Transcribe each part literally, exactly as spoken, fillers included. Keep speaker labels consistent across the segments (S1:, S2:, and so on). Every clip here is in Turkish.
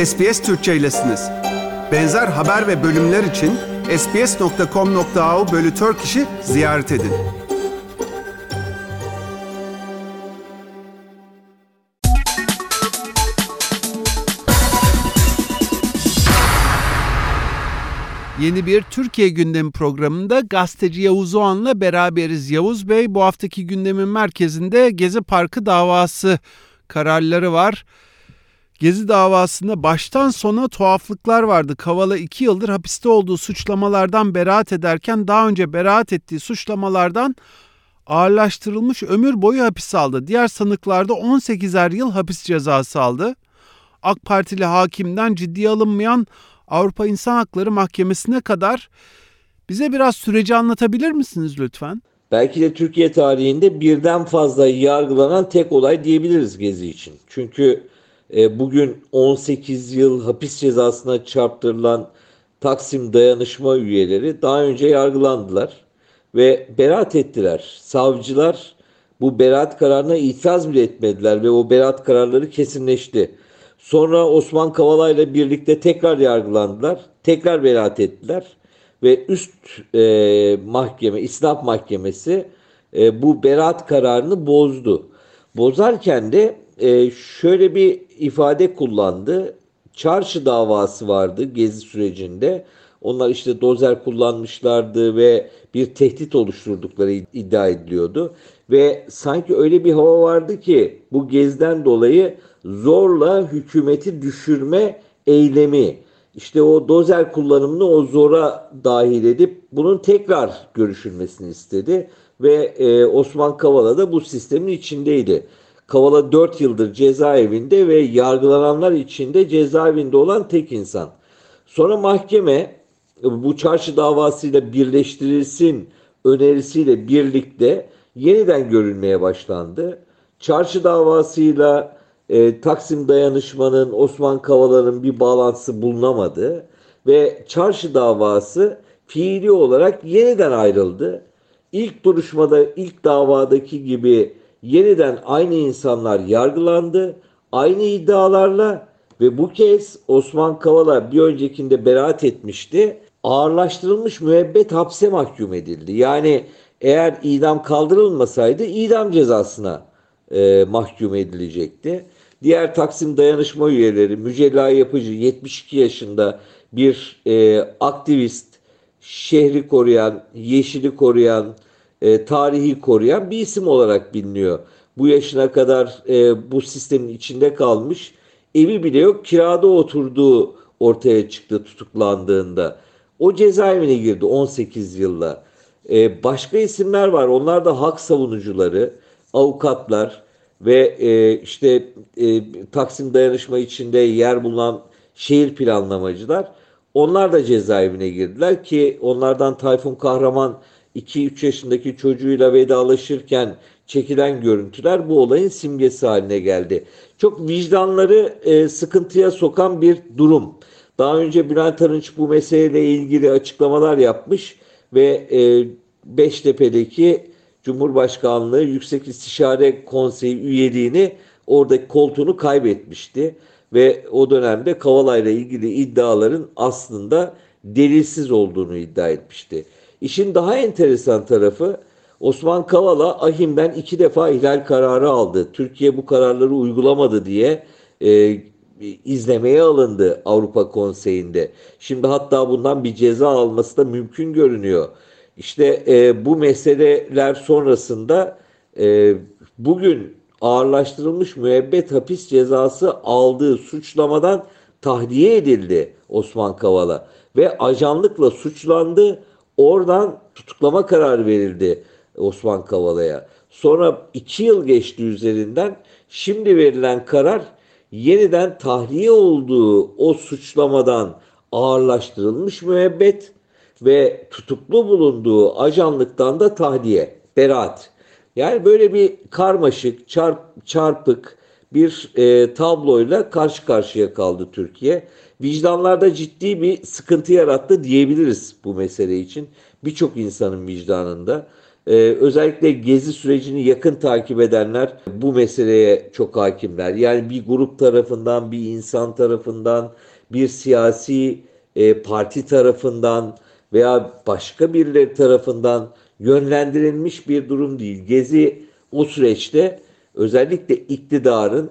S1: S B S Türkçe'ylesiniz. Benzer haber ve bölümler için sbs nokta com nokta a u bölü Turkish'i ziyaret edin. Yeni bir Türkiye Gündemi programında gazeteci Yavuz Oğan'la beraberiz. Yavuz Bey, bu haftaki gündemin merkezinde Gezi Parkı davası kararları var. Gezi davasında baştan sona tuhaflıklar vardı. Kavala iki yıldır hapiste olduğu suçlamalardan beraat ederken daha önce beraat ettiği suçlamalardan ağırlaştırılmış ömür boyu hapis aldı. Diğer sanıklar da on sekizer yıl hapis cezası aldı. AK Partili hakimden ciddiye alınmayan Avrupa İnsan Hakları Mahkemesi'ne kadar bize biraz süreci anlatabilir misiniz lütfen?
S2: Belki de Türkiye tarihinde birden fazla yargılanan tek olay diyebiliriz Gezi için. Çünkü e, bugün on sekiz yıl hapis cezasına çarptırılan Taksim dayanışma üyeleri daha önce yargılandılar ve beraat ettiler. Savcılar bu beraat kararına itiraz bile etmediler ve o beraat kararları kesinleşti. Sonra Osman Kavala ile birlikte tekrar yargılandılar, tekrar beraat ettiler ve üst e, mahkeme, İstinaf Mahkemesi e, bu beraat kararını bozdu. Bozarken de e, şöyle bir ifade kullandı. Çarşı davası vardı Gezi sürecinde. Onlar işte dozer kullanmışlardı ve bir tehdit oluşturdukları iddia ediliyordu. Ve sanki öyle bir hava vardı ki bu Gezi'den dolayı zorla hükümeti düşürme eylemi, işte o dozer kullanımını o zora dahil edip bunun tekrar görüşülmesini istedi. Ve e, Osman Kavala da bu sistemin içindeydi. Kavala dört yıldır cezaevinde ve yargılananlar içinde cezaevinde olan tek insan. Sonra mahkeme bu çarşı davasıyla birleştirilsin önerisiyle birlikte yeniden görülmeye başlandı. Çarşı davasıyla e, Taksim dayanışmanın, Osman Kavala'nın bir bağlantısı bulunamadı ve çarşı davası fiili olarak yeniden ayrıldı. İlk duruşmada, ilk davadaki gibi yeniden aynı insanlar yargılandı, aynı iddialarla ve bu kez Osman Kavala bir öncekinde beraat etmişti. Ağırlaştırılmış müebbet hapse mahkum edildi. Yani eğer idam kaldırılmasaydı idam cezasına e, mahkum edilecekti. Diğer Taksim dayanışma üyeleri, Mücella Yapıcı yetmiş iki yaşında bir e, aktivist, şehri koruyan, yeşili koruyan, e, tarihi koruyan bir isim olarak biliniyor. Bu yaşına kadar e, bu sistemin içinde kalmış, evi bile yok, kirada oturduğu ortaya çıktı tutuklandığında. O cezaevine girdi on sekiz yılla. Ee, başka isimler var. Onlar da hak savunucuları, avukatlar ve e, işte e, Taksim dayanışma içinde yer bulunan şehir planlamacılar. Onlar da cezaevine girdiler ki onlardan Tayfun Kahraman iki üç yaşındaki çocuğuyla vedalaşırken çekilen görüntüler bu olayın simgesi haline geldi. Çok vicdanları e, sıkıntıya sokan bir durum. Daha önce Bülent Arınç bu meseleyle ilgili açıklamalar yapmış ve e, Beştepe'deki Cumhurbaşkanlığı Yüksek İstişare Konseyi üyeliğini, oradaki koltuğunu kaybetmişti. Ve o dönemde Kavala ile ilgili iddiaların aslında delilsiz olduğunu iddia etmişti. İşin daha enteresan tarafı, Osman Kavala Ahim'den iki defa ihlal kararı aldı. Türkiye bu kararları uygulamadı diye e, izlemeye alındı Avrupa Konseyi'nde. Şimdi hatta bundan bir ceza alması da mümkün görünüyor. İşte e, bu meseleler sonrasında e, bugün ağırlaştırılmış müebbet hapis cezası aldığı suçlamadan tahliye edildi Osman Kavala ve ajanlıkla suçlandı. Oradan tutuklama kararı verildi Osman Kavala'ya. Sonra iki yıl geçti üzerinden. Şimdi verilen karar yeniden tahliye olduğu o suçlamadan ağırlaştırılmış müebbet ve tutuklu bulunduğu ajanlıktan da tahliye, beraat. Yani böyle bir karmaşık, çarp, çarpık bir e, tabloyla karşı karşıya kaldı Türkiye. Vicdanlarda ciddi bir sıkıntı yarattı diyebiliriz bu mesele için. Birçok insanın vicdanında. Ee, özellikle Gezi sürecini yakın takip edenler bu meseleye çok hakimler. Yani bir grup tarafından, bir insan tarafından, bir siyasi e, parti tarafından veya başka birileri tarafından yönlendirilmiş bir durum değil. Gezi o süreçte özellikle iktidarın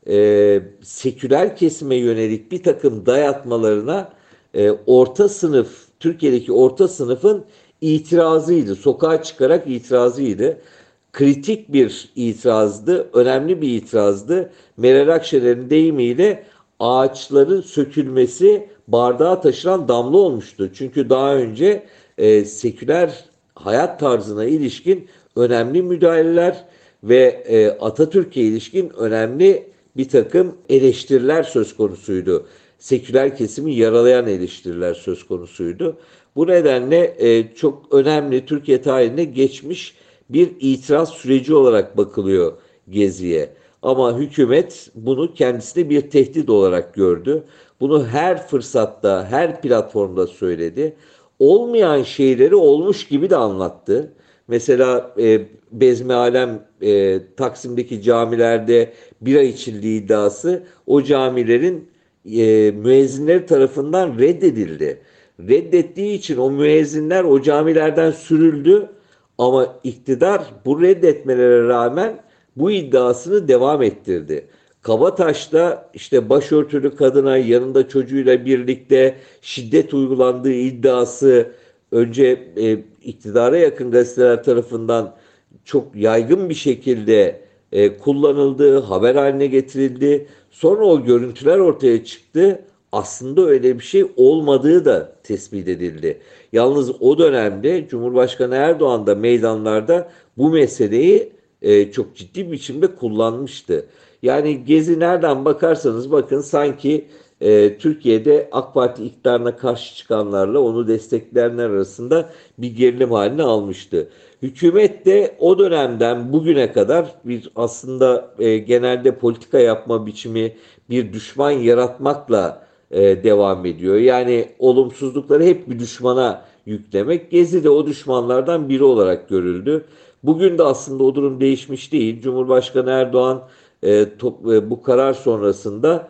S2: e, seküler kesime yönelik bir takım dayatmalarına e, orta sınıf, Türkiye'deki orta sınıfın itirazıydı. Sokağa çıkarak itirazıydı. Kritik bir itirazdı, önemli bir itirazdı. Meral Akşener'in deyimiyle ağaçların sökülmesi bardağa taşıran damla olmuştu. Çünkü daha önce e, seküler hayat tarzına ilişkin önemli müdahaleler ve e, Atatürk'e ilişkin önemli bir takım eleştiriler söz konusuydu. Seküler kesimi yaralayan eleştiriler söz konusuydu. Bu nedenle e, çok önemli Türkiye tarihine geçmiş bir itiraz süreci olarak bakılıyor Gezi'ye. Ama hükümet bunu kendisine bir tehdit olarak gördü. Bunu her fırsatta, her platformda söyledi. Olmayan şeyleri olmuş gibi de anlattı. Mesela e, Bezmi Alem e, Taksim'deki camilerde bira içildiği iddiası o camilerin e, müezzinleri tarafından reddedildi. Reddettiği için o müezzinler o camilerden sürüldü ama iktidar bu reddetmelere rağmen bu iddiasını devam ettirdi. Kabataş'ta işte başörtülü kadına yanında çocuğuyla birlikte şiddet uygulandığı iddiası önce e, iktidara yakın gazeteler tarafından çok yaygın bir şekilde e, kullanıldı, haber haline getirildi. Sonra o görüntüler ortaya çıktı. Aslında öyle bir şey olmadığı da tespit edildi. Yalnız o dönemde Cumhurbaşkanı Erdoğan da meydanlarda bu meseleyi e, çok ciddi bir biçimde kullanmıştı. Yani Gezi nereden bakarsanız bakın sanki e, Türkiye'de AK Parti iktidarına karşı çıkanlarla onu destekleyenler arasında bir gerilim halini almıştı. Hükümet de o dönemden bugüne kadar bir aslında e, genelde politika yapma biçimi bir düşman yaratmakla e, devam ediyor. Yani olumsuzlukları hep bir düşmana yüklemek. Gezi de o düşmanlardan biri olarak görüldü. Bugün de aslında o durum değişmiş değil. Cumhurbaşkanı Erdoğan e, top, e, bu karar sonrasında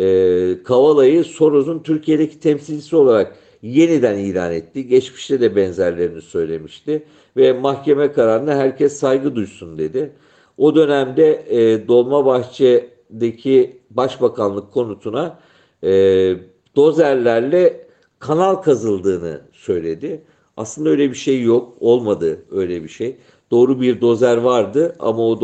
S2: e, Kavala'yı Soros'un Türkiye'deki temsilcisi olarak yeniden ilan etti. Geçmişte de benzerlerini söylemişti ve mahkeme kararına herkes saygı duysun dedi. O dönemde e, Dolmabahçe'deki Başbakanlık konutuna e, dozerlerle kanal kazıldığını söyledi. Aslında öyle bir şey yok, olmadı öyle bir şey. Doğru bir dozer vardı ama o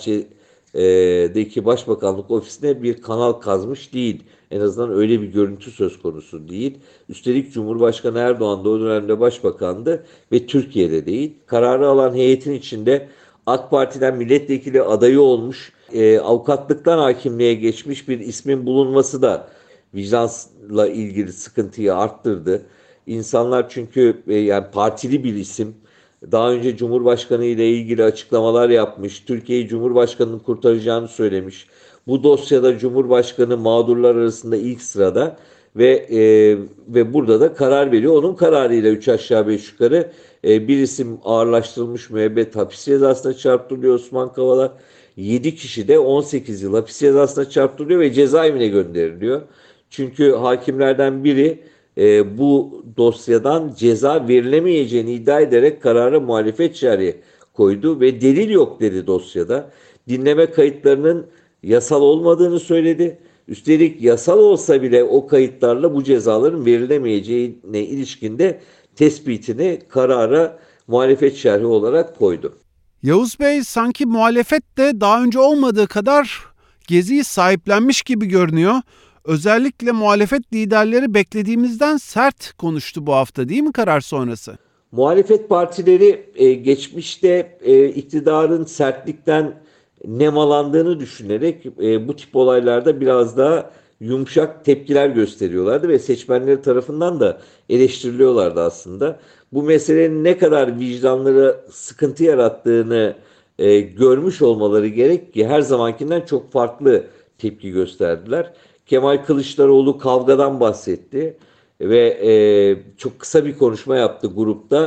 S2: Dolmabahçe'deki Başbakanlık ofisine bir kanal kazmış değil. En azından öyle bir görüntü söz konusu değil. Üstelik Cumhurbaşkanı Erdoğan da o dönemde başbakandı ve Türkiye'de değil. Kararı alan heyetin içinde AK Parti'den milletvekili adayı olmuş, e, avukatlıktan hakimliğe geçmiş bir ismin bulunması da vicdanla ilgili sıkıntıyı arttırdı. İnsanlar çünkü e, yani partili bir isim daha önce Cumhurbaşkanı ile ilgili açıklamalar yapmış, Türkiye'yi Cumhurbaşkanı'nın kurtaracağını söylemiş. Bu dosyada Cumhurbaşkanı mağdurlar arasında ilk sırada ve e, ve burada da karar veriyor. Onun kararıyla üç aşağı beş yukarı e, bir isim ağırlaştırılmış müebbet hapis cezasına çarptırılıyor Osman Kavala. yedi kişi de on sekiz yıl hapis cezasına çarptırılıyor ve cezaevine gönderiliyor. Çünkü hakimlerden biri e, bu dosyadan ceza verilemeyeceğini iddia ederek karara muhalefet şerhi koydu ve delil yok dedi dosyada. Dinleme kayıtlarının yasal olmadığını söyledi. Üstelik yasal olsa bile o kayıtlarla bu cezaların verilemeyeceğine ilişkinde tespitini karara muhalefet şerhi olarak koydu.
S1: Yavuz Bey, sanki muhalefet de daha önce olmadığı kadar Gezi'yi sahiplenmiş gibi görünüyor. Özellikle muhalefet liderleri beklediğimizden sert konuştu bu hafta, değil mi karar sonrası?
S2: Muhalefet partileri e, geçmişte e, iktidarın sertlikten nemalandığını düşünerek e, bu tip olaylarda biraz daha yumuşak tepkiler gösteriyorlardı ve seçmenleri tarafından da eleştiriliyorlardı aslında. Bu meselenin ne kadar vicdanlara sıkıntı yarattığını e, görmüş olmaları gerek ki her zamankinden çok farklı tepki gösterdiler. Kemal Kılıçdaroğlu kavgadan bahsetti ve e, çok kısa bir konuşma yaptı grupta.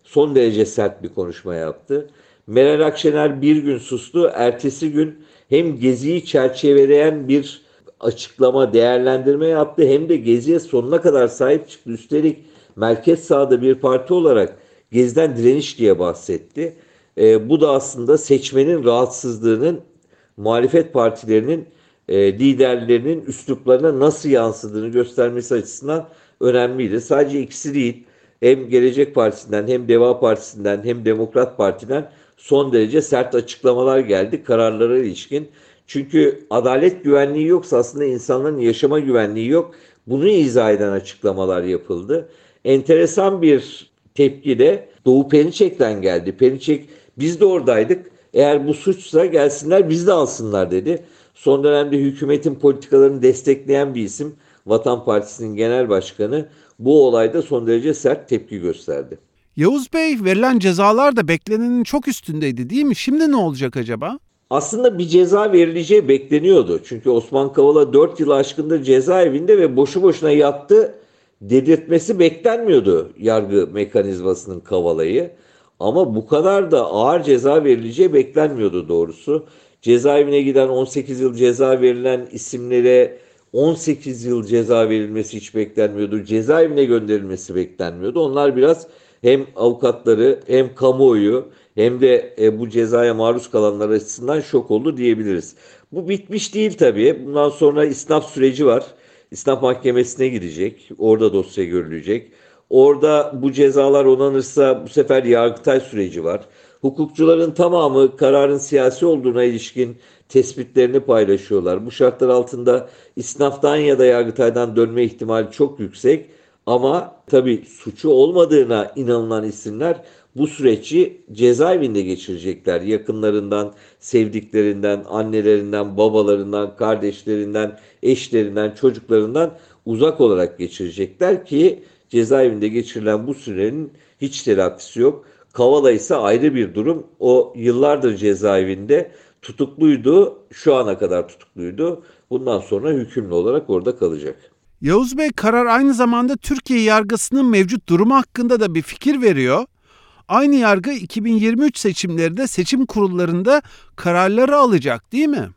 S2: son derece sert bir konuşma yaptı. Meral Akşener bir gün sustu, ertesi gün hem Gezi'yi çerçeveleyen bir açıklama, değerlendirme yaptı hem de Gezi'ye sonuna kadar sahip çıktı. Üstelik merkez sağda bir parti olarak Gezi'den direniş diye bahsetti. E, bu da aslında seçmenin rahatsızlığının muhalefet partilerinin e, liderlerinin üsluplarına nasıl yansıdığını göstermesi açısından önemliydi. Sadece ikisi değil, hem Gelecek Partisi'nden hem Deva Partisi'nden hem Demokrat Parti'den son derece sert açıklamalar geldi kararlara ilişkin. Çünkü adalet güvenliği yoksa aslında insanların yaşama güvenliği yok. Bunu izah eden açıklamalar yapıldı. Enteresan bir tepki de Doğu Perinçek'ten geldi. Perinçek, biz de oradaydık. Eğer bu suçsa gelsinler biz de alsınlar dedi. Son dönemde hükümetin politikalarını destekleyen bir isim, Vatan Partisi'nin genel başkanı, bu olayda son derece sert tepki gösterdi.
S1: Yavuz Bey, verilen cezalar da beklenenin çok üstündeydi değil mi? Şimdi ne olacak acaba?
S2: Aslında bir ceza verileceği bekleniyordu. Çünkü Osman Kavala dört yıl aşkındır cezaevinde ve boşu boşuna yattı dedirtmesi beklenmiyordu yargı mekanizmasının Kavala'yı. Ama bu kadar da ağır ceza verileceği beklenmiyordu doğrusu. Cezaevine giden, on sekiz yıl ceza verilen isimlere on sekiz yıl ceza verilmesi hiç beklenmiyordu. Cezaevine gönderilmesi beklenmiyordu. Onlar biraz hem avukatları hem kamuoyu hem de e, bu cezaya maruz kalanlar açısından şok oldu diyebiliriz. Bu bitmiş değil tabii. Bundan sonra isnaf süreci var. İsnaf Mahkemesi'ne gidecek. Orada dosya görülecek. Orada bu cezalar onanırsa bu sefer Yargıtay süreci var. Hukukçuların tamamı kararın siyasi olduğuna ilişkin tespitlerini paylaşıyorlar. Bu şartlar altında isnaftan ya da Yargıtay'dan dönme ihtimali çok yüksek. Ama tabii suçu olmadığına inanılan isimler bu süreci cezaevinde geçirecekler. Yakınlarından, sevdiklerinden, annelerinden, babalarından, kardeşlerinden, eşlerinden, çocuklarından uzak olarak geçirecekler ki cezaevinde geçirilen bu sürenin hiç telafisi yok. Kavala ise ayrı bir durum. O yıllardır cezaevinde tutukluydu, şu ana kadar tutukluydu. Bundan sonra hükümlü olarak orada kalacak.
S1: Yavuz Bey, karar aynı zamanda Türkiye yargısının mevcut durumu hakkında da bir fikir veriyor. Aynı yargı iki bin yirmi üç seçimlerinde seçim kurullarında kararları alacak değil mi?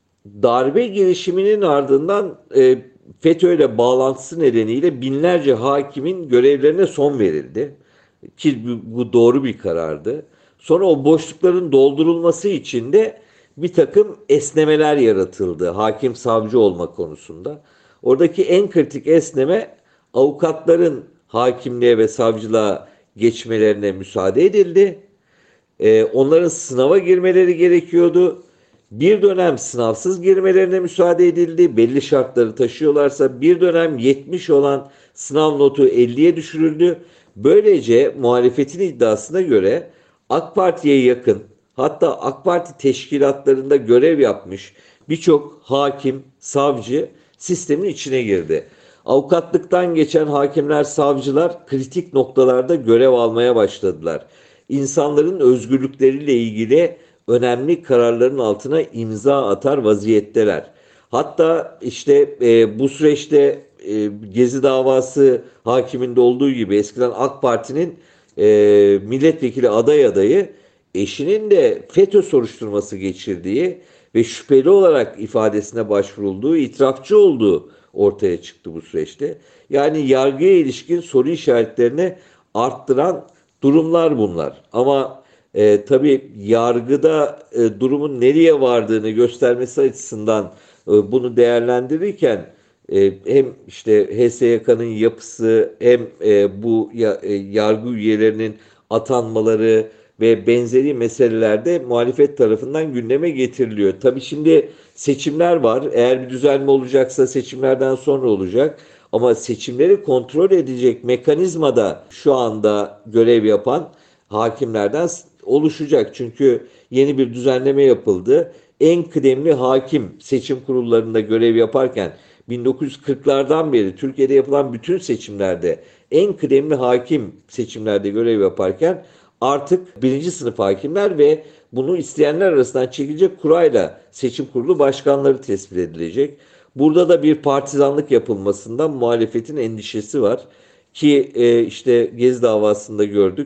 S2: Darbe girişiminin ardından e, FETÖ'yle bağlantısı nedeniyle binlerce hakimin görevlerine son verildi. Ki bu, bu doğru bir karardı. Sonra o boşlukların doldurulması için de bir takım esnemeler yaratıldı hakim savcı olma konusunda. Oradaki en kritik esneme avukatların hakimliğe ve savcılığa geçmelerine müsaade edildi. Ee, onların sınava girmeleri gerekiyordu. Bir dönem sınavsız girmelerine müsaade edildi. Belli şartları taşıyorlarsa bir dönem yetmiş olan sınav notu elliye düşürüldü. Böylece muhalefetin iddiasına göre AK Parti'ye yakın, hatta AK Parti teşkilatlarında görev yapmış birçok hakim, savcı sistemin içine girdi. Avukatlıktan geçen hakimler, savcılar kritik noktalarda görev almaya başladılar. İnsanların özgürlükleriyle ilgili önemli kararların altına imza atar vaziyetteler. Hatta işte e, bu süreçte e, Gezi davası hakiminde olduğu gibi eskiden AK Parti'nin e, milletvekili aday adayı eşinin de FETÖ soruşturması geçirdiği ve şüpheli olarak ifadesine başvurulduğu, itirafçı olduğu ortaya çıktı bu süreçte. Yani yargıya ilişkin soru işaretlerini arttıran durumlar bunlar. Ama e, tabii yargıda e, durumun nereye vardığını göstermesi açısından e, bunu değerlendirirken e, hem işte H S Y K'nın yapısı hem e, bu ya, e, yargı üyelerinin atanmaları ve benzeri meselelerde muhalefet tarafından gündeme getiriliyor. Tabii şimdi seçimler var. Eğer bir düzelme olacaksa seçimlerden sonra olacak. Ama seçimleri kontrol edecek mekanizma da şu anda görev yapan hakimlerden oluşacak. Çünkü yeni bir düzenleme yapıldı. En kıdemli hakim seçim kurullarında görev yaparken bin dokuz yüz kırklardan beri Türkiye'de yapılan bütün seçimlerde en kıdemli hakim seçimlerde görev yaparken artık birinci sınıf hakimler ve bunu isteyenler arasından çekilecek kurayla seçim kurulu başkanları tespit edilecek. Burada da bir partizanlık yapılmasından muhalefetin endişesi var. Ki e, işte Gezi davasında gördük.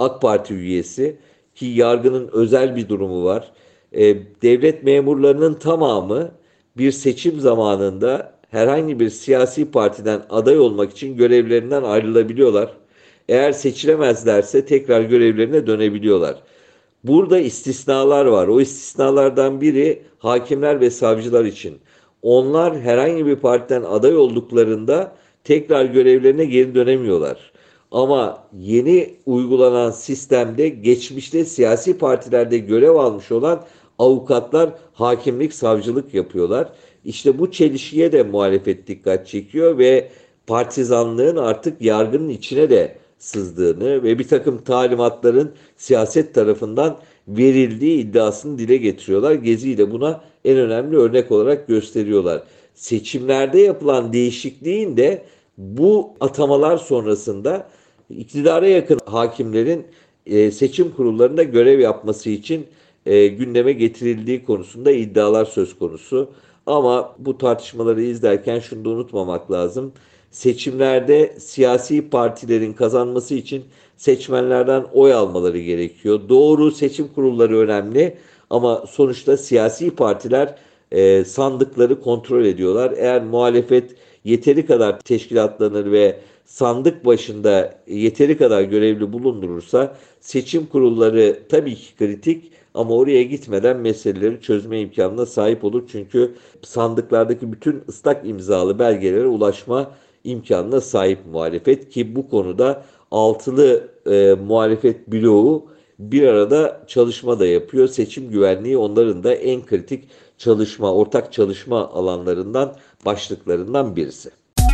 S2: AK Parti üyesi ki yargının özel bir durumu var. E, devlet memurlarının tamamı bir seçim zamanında herhangi bir siyasi partiden aday olmak için görevlerinden ayrılabiliyorlar. Eğer seçilemezlerse tekrar görevlerine dönebiliyorlar. Burada istisnalar var. O istisnalardan biri hakimler ve savcılar için. Onlar herhangi bir partiden aday olduklarında tekrar görevlerine geri dönemiyorlar. Ama yeni uygulanan sistemde geçmişte siyasi partilerde görev almış olan avukatlar hakimlik, savcılık yapıyorlar. İşte bu çelişkiye de muhalefet dikkat çekiyor ve partizanlığın artık yargının içine de sızdığını ve bir takım talimatların siyaset tarafından verildiği iddiasını dile getiriyorlar. Gezi ile buna en önemli örnek olarak gösteriyorlar. Seçimlerde yapılan değişikliğin de bu atamalar sonrasında iktidara yakın hakimlerin e, seçim kurullarında görev yapması için e, gündeme getirildiği konusunda iddialar söz konusu. Ama bu tartışmaları izlerken şunu da unutmamak lazım. Seçimlerde siyasi partilerin kazanması için seçmenlerden oy almaları gerekiyor. Doğru, seçim kurulları önemli ama sonuçta siyasi partiler e, sandıkları kontrol ediyorlar. Eğer muhalefet yeteri kadar teşkilatlanır ve sandık başında yeteri kadar görevli bulundurursa seçim kurulları tabii ki kritik ama oraya gitmeden meseleleri çözme imkanına sahip olur. Çünkü sandıklardaki bütün ıslak imzalı belgelere ulaşma imkanına sahip muhalefet ki bu konuda altılı e, muhalefet bloğu bir arada çalışma da yapıyor. Seçim güvenliği onların da en kritik çalışma, ortak çalışma alanlarından, başlıklarından birisi.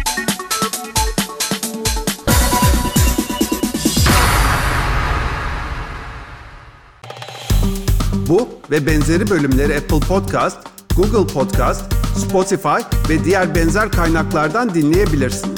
S1: Bu ve benzeri bölümleri Apple Podcast, Google Podcast, Spotify ve diğer benzer kaynaklardan dinleyebilirsin.